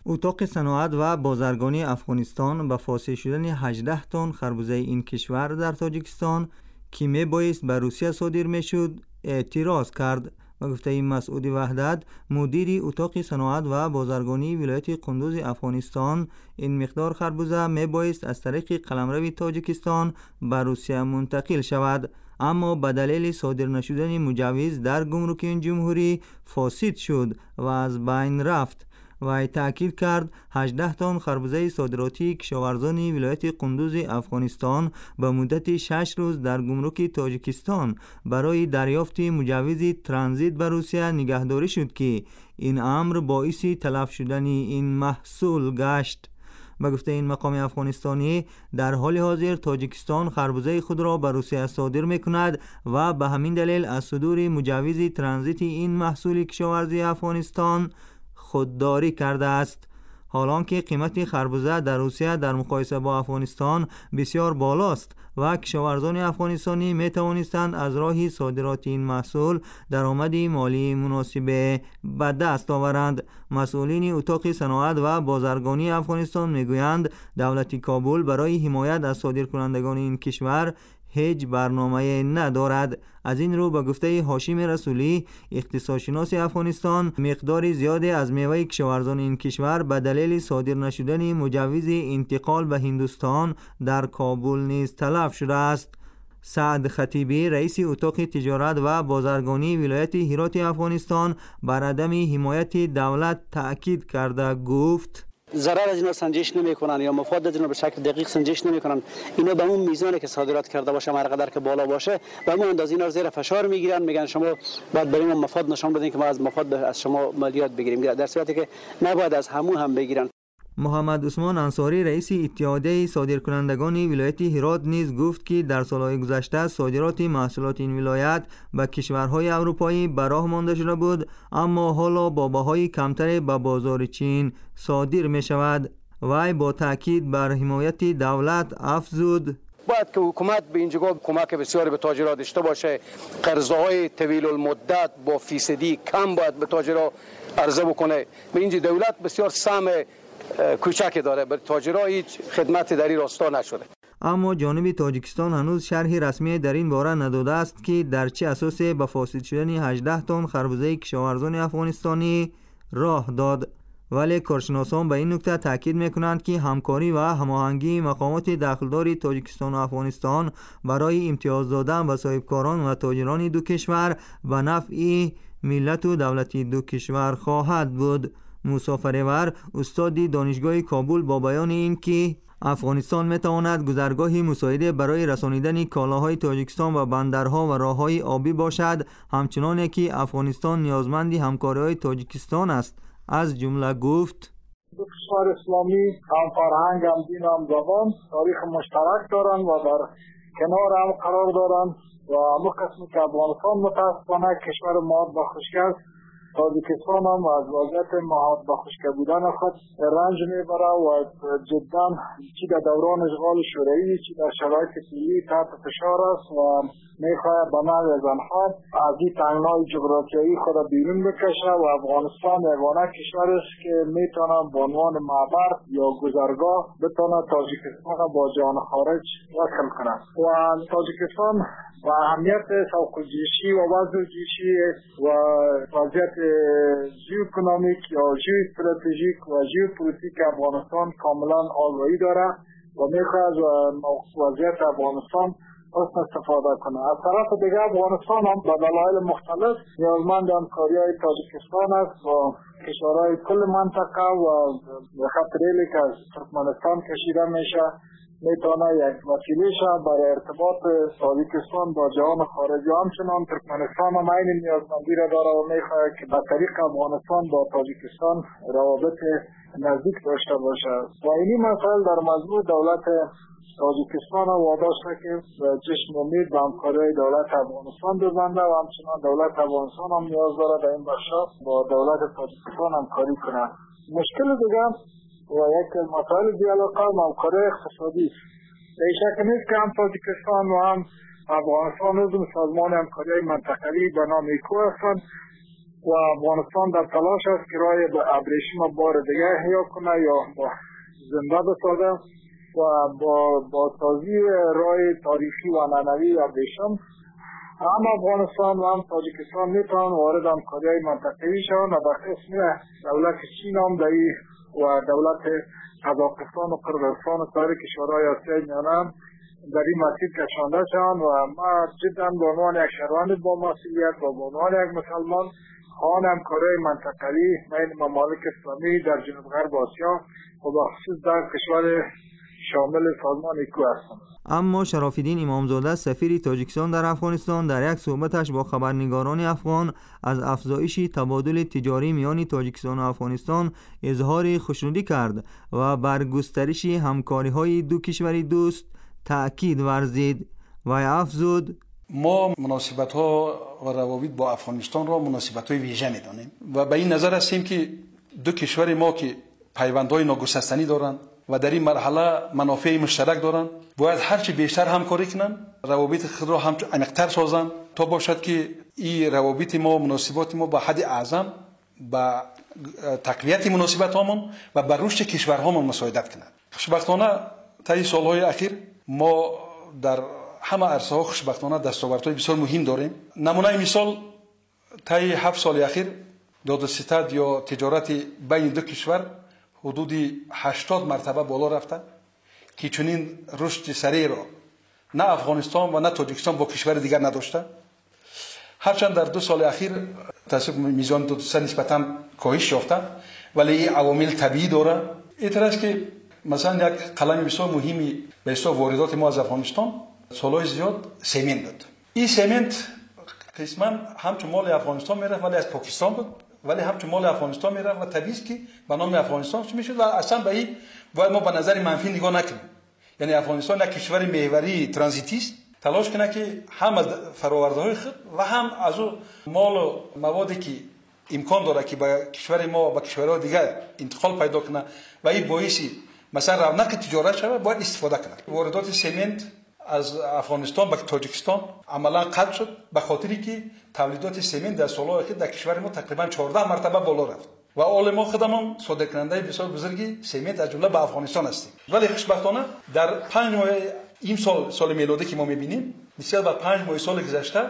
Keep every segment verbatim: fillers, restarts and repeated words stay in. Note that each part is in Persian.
اتاق صناعت و بازرگانی افغانستان با فاصله شدن هجده تن خربوزه این کشور در تاجیکستان که می بایست به روسیه صادر می شد اعتراض کرد. و گفته این مسعود وحدت مدیر اتاق صناعت و بازرگانی ولایت قندوز افغانستان، این مقدار خربوزه می بایست از طریق قلمرو تاجیکستان به روسیه منتقل شود، اما به دلیل صادر نشدن مجوز در گمرک این جمهوری فاسد شد و از بین رفت. و تأکید کرد هجده تن خربوزه صادراتی کشاورزان ولایت قندوز افغانستان به مدت شش روز در گمرک تاجیکستان برای دریافت مجوز ترانزیت به روسیه نگهداری شد که این امر باعث تلف شدن این محصول گشت. به گفته این مقام افغانستانی در حال حاضر تاجیکستان خربوزه خود را به روسیه صادر می‌کند و به همین دلیل از صدور مجوز ترانزیت این محصول کشاورزی افغانستان خودداری کرده است. حالانکه قیمت خربوزه در روسیه در مقایسه با افغانستان بسیار بالاست و کشاورزان افغانستانی می توانستند از راه صادرات این محصول درآمد مالی مناسب به دست آورند. مسئولین اتاق صناعت و بازرگانی افغانستان میگویند دولت کابل برای حمایت از صادرکنندگان این کشور هیچ برنامه ندارد. از این رو به گفته هاشم رسولی اقتصادشناس افغانستان مقدار زیادی از میوه کشاورزان این کشور به دلیل صادر نشدن مجوز انتقال به هندوستان در کابل نیز تلف شده است. سعد خطیبی رئیس اتاق تجارت و بازرگانی ولایت هرات افغانستان بر عدم حمایت دولت تأکید کرده گفت ضرر از اینا سنجش نمیکنن یا مفاد از اینا به شکل دقیق سنجش نمیکنن. اینا به اون میزانی که صادرات کرده باشه هر قدر که بالا باشه به اون اندازه اینا زیر فشار میگیرن، میگن شما باید برای ما مفاد نشون بدین که ما از مفاد از شما مالیات بگیریم، در صورتی که نباید از همون هم بگیرن. محمد عثمان انصاری رئیس اتحادیه صادرکنندگان ولایت هرات نیز گفت که در سالهای گذشته صادرات محصولات این ولایت به کشورهای اروپایی به راه مانده شده بود، اما حالا با بهای کمتر به بازار چین صادر می شود. وی با تاکید بر حمایت دولت افزود باید که حکومت به اینجا کمک بسیاری به تاجران داشته باشه، قرضهای طویل المدت با فیصدی کم باید به تاجران عرضه بکنه. به اینجا دولت بسیار سهم کوچکی داره، بر تاجرها هیچ خدمت در این راستا نشده. اما جانب تاجیکستان هنوز شرحی رسمی در این باره نداده است که در چه اساسی به فاسد شدن هجده تن خربوزه کشاورزان افغانستانی راه داد. ولی کارشناسان به این نکته تاکید میکنند که همکاری و هماهنگی مقامات داخلدار تاجیکستان و افغانستان برای امتیاز دادن به صاحبکاران و تاجران دو کشور به نفع ملت و دولت دو کشور خواهد بود. موسی فریور استاد دانشگاه کابل با بیان این که افغانستان میتواند گذرگاهی مساعده برای رسانیدن کالاهای تاجیکستان و بندرها و راههای آبی باشد، همچنان که افغانستان نیازمند همکاری‌های تاجیکستان است. از جمله گفت دو کشور اسلامی هم فرهنگ، هم دین، هم زبان، تاریخ مشترک دارند و در کنار هم قرار دارند و همون قسمی که افغانستان متاسفانه کشور ماد با خشکی است، تاجیکستان هم از وضعیت مهاد با خشکی بودن خود رنج میبره و جدا چی در دوران اشغال شوروی چی در شرایط فعلی تحت فشار است و میخواهد به نوع زنها از این تنگنای جغرافیایی خود بیرون بکشه و افغانستان یگانه کشور است که میتونه به عنوان معبر یا گذرگاه بتونه تاجیکستان با جهان خارج وصل کنه و تاجیکستان و اهمیت سوق‌الجوشی و وضع‌الجوشی و وضعیت ژئواکونومیک یا ژئواستراتژیک و ژئوپلیتیک افغانستان کاملا آگاهی داره و میخواد وضعیت افغانستان حسن استفاده کنه. از طرف دیگه افغانستان هم به دلایل مختلف نیازمند همکاری‌های تاجیکستان است و کشورهای کل منطقه و خط ریلی که از ترکمنستان کشیده میشه میتونه یک وسیله شه برای ارتباط تاجیکستان با جهان خارجی. همچنان ترکمنستان هم این نیازمندی را داره و میخواهد که به طریق افغانستان با تاجیکستان روابط نزدیک داشته باشه و اینی مسائل در مجموع دولت تاجیکستان واداشته که چشم امید به همکاری دولت افغانستان ببنده و همچنان دولت افغانستان هم نیاز داره در این بخشا با دولت تاجیکستان همکاری کنه. مشکل دیگه و یک مسائل دیالوگا همکاری اقتصادی بیشک نیست که هم تاجیکستان و هم افغانستان عضو سازمان همکاری منطقه‌ای به نام ایکو هستند و افغانستان در تلاش است که راه ابریشم بار دیگه احیا کنه یا با زنده بسازه و با با سازی راه تاریخی و معنوی ابریشم هم افغانستان و هم تاجیکستان میتونن وارد همکاری‌های منطقه‌ای شوند و به قسم دولت چین هم و دولت قزاقستان و قرقیزستان و سایر کشورهای آسیای میانه در این مسیر کشانده شوند و ما جدا به عنوان یک شهروند با مسئولیت و به عنوان یک مسلمان خواهان همکاری منطقه‌ای بین ممالک اسلامی در جنوب غرب آسیا و به خصوص در کشور شامل سازمان ایکو هستند. اما شراف‌الدین امامزاده سفیر تاجیکستان در افغانستان در یک صحبتش با خبرنگاران افغان از افزایش تبادل تجاری میان تاجیکستان و افغانستان اظهار خوشنودی کرد و بر گسترش همکاری‌های دو کشور دوست تأکید ورزید و افزود: ما مناسبت‌ها و روابط با افغانستان را مناسبت‌های ویژه می‌دانیم و به این نظر هستیم که دو کشور ما که پیوندهای ناگسستنی دارند و در این مرحله منافع مشترک دارند باید هرچی بیشتر همکاری کنند، روابط خود را هم عمیق‌تر سازند تا باشد که این روابط ما مناسبات ما با حد اعظم به تقویت مناسبت‌هامون و به رشد کشورهامون مساعدت کنند. خوشبختانه طی سالهای اخیر ما در همه عرصه‌ها خوشبختانه دستاوردهای بسیار مهم داریم. نمونه مثال طی هفت سال اخیر داد و ستد یا تجارت بین دو کشور حدود هشتاد مرتبه بالا رفته که چنین رشد سریع را نه افغانستان و نه تاجیکستان با کشور دیگر نداشته. هرچند در دو سال اخیر تصدیق میزان دو سه نسبتاً کاهش یافته ولی این عوامل طبیعی داره. این است که مثلا یک قلم بسیار مهمی به حساب واردات ما از افغانستان سالهای زیاد سمنت بود. این سمنت قسما همچون مال افغانستان میرفت ولی از پاکستان بود، ولی همچون مال افغانستان میرفت و طبیعی است که به نام افغانستان میشد و اصلا به این باید ما به نظر منفی نگاه نکنیم. یعنی افغانستان یک کشور محوری ترانزیتی است، تلاش کنه که هم از فرآورده‌های خود و هم از او مال و موادی که امکان داره که به کشور ما و به کشورهای دیگر انتقال پیدا کنه و این باعثی مثلا رونق تجارت شود باید استفاده کنه. واردات سمنت از افغانستان به تاجیکستان عملا قطع شد به خاطری که تولیدات سمنت در سالهای اخیر در کشور ما تقریبا چهارده مرتبه بالا رفت و اول ما خودمون صادرکننده بسیار بزرگی سمنت از جمله به افغانستان هستیم. ولی خوشبختانه در پنج ماه این سال سال میلادی که ما میبینیم بسیار با پنج ماه سال گذشته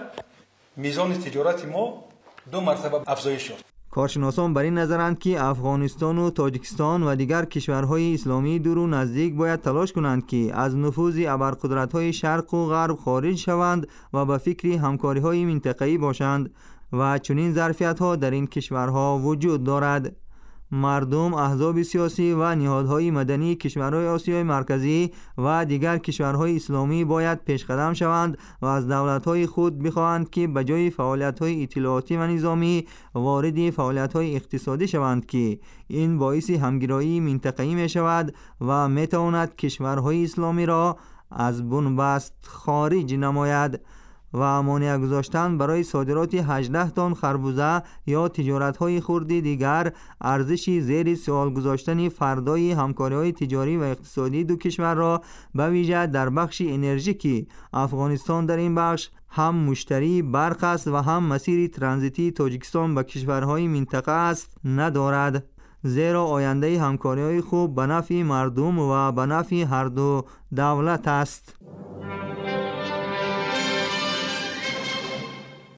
میزان تجارت ما دو مرتبه افزایش یافت. کارشناسان بر این نظرند که افغانستان و تاجیکستان و دیگر کشورهای اسلامی دور و نزدیک باید تلاش کنند که از نفوذ ابرقدرت‌های شرق و غرب خارج شوند و به فکر همکاری‌های منطقه‌ای باشند و چنین ظرفیت‌ها در این کشورها وجود دارد. مردم، احزاب سیاسی و نهادهای مدنی کشورهای آسیای مرکزی و دیگر کشورهای اسلامی باید پیشقدم شوند و از دولت‌های خود بخواهند که بجای فعالیت‌های اطلاعاتی و نظامی وارد فعالیت‌های اقتصادی شوند که این باعث همگرایی منطقه‌ای می‌شود و می‌تواند کشورهای اسلامی را از بنبست خارج نماید. و مانع گذاشتن برای صادرات هجده تن خربوزه یا تجارت‌های خرد دیگر ارزش زیر سوال گذاشتن فردای همکاری‌های تجاری و اقتصادی دو کشور را به ویژه در بخش انرژی که افغانستان در این بخش هم مشتری برق است و هم مسیر ترانزیتی تاجیکستان به کشورهای منطقه است ندارد، زیرا آینده همکاری‌های خوب به نفع مردم و به نفع هر دو دولت است.